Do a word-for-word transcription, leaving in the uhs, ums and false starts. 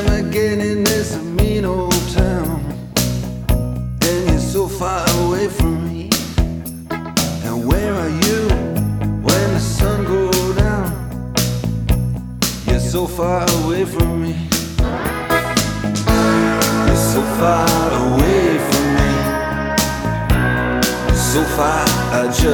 time again in this mean old town, and you're so far away from me. And where are you when the sun goes down? You're so far away from me. You're so far away from me. So far, I just